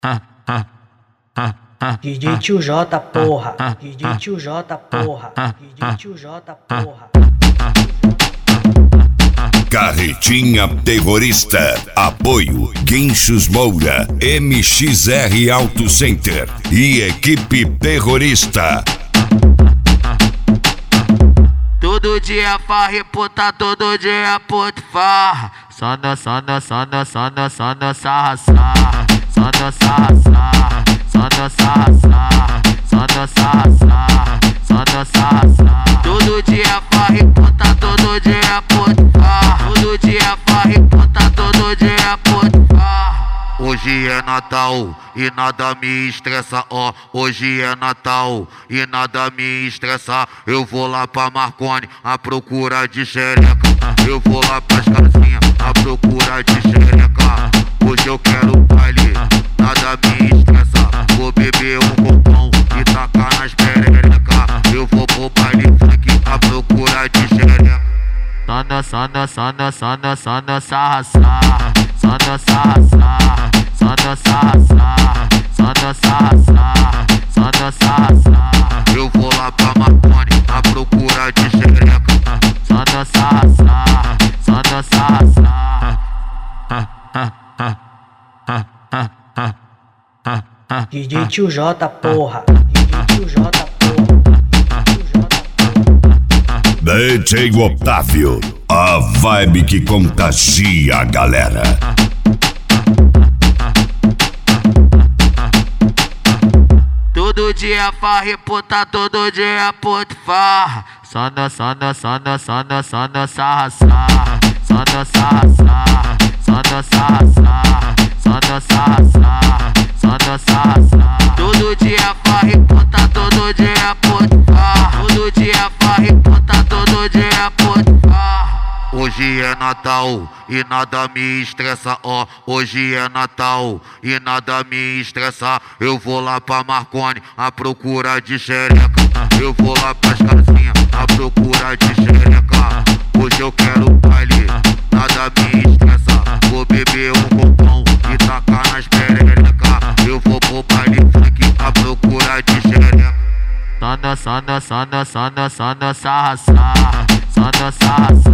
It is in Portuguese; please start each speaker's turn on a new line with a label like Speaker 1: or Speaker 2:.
Speaker 1: DJ Tio J, porra. DJ Tio J, porra. DJ Tio J, porra.
Speaker 2: Carretinha Terrorista. Apoio Guinchos Moura, MXR Auto Center e equipe terrorista.
Speaker 3: Todo dia farra, puta, todo dia puta farra. Só no sarra, sarra. Só no sarra, sarra. Só no sarra, sarra. Só no sarra, sarra. Só no sarra, sarra. Só no sarra, sarra. Todo dia farra, puta, todo dia puta farra. Todo dia farra, puta, todo dia puta farra. Hoje é Natal e nada me estressa, ó. Hoje é Natal e nada me estressa. Eu vou lá pra Marconi à procura de xereca. Eu vou lá pras casinhas à procura de xereca. Hoje eu quero baile, nada me estressa. Vou beber um roupão e tacar nas perereca. Eu vou pro baile funk à procura de xereca. Só no sarra, sarra. Só no sarra, sarra. Só no sarra, sarra. Só no sarra, sarra. Só no sarra, sarra. Eu vou lá pra Marconi à procura de xereca. Só no sarra, sarra. Só no sarra, sarra.
Speaker 1: DJ Tio J, porra. DJ Tio J, porra.
Speaker 2: DJ Otávio, a vibe que contagia a galera.
Speaker 3: Todo dia farra, puta, todo dia puta farra. Só no sarra, sarra. Só no sarra, sarra. Só no sarra, sarra. Só no sarra, sarra. Só no sarra, sarra. Todo dia farra, puta, todo dia puta farra. Todo dia farra, puta, todo dia puta farra. Hoje é Natal e nada me estressa, ó. Hoje é Natal e nada me estressa. Eu vou lá pra Marconi à procura de xereca. Eu vou lá pras casinhas à procura de xereca. Hoje eu quero baile, nada me estressa. Vou beber um roupão e tacar nas perereca. Eu vou pro baile funk à procura de xereca. Só no sarra, sarra. Só no sarra, sarra.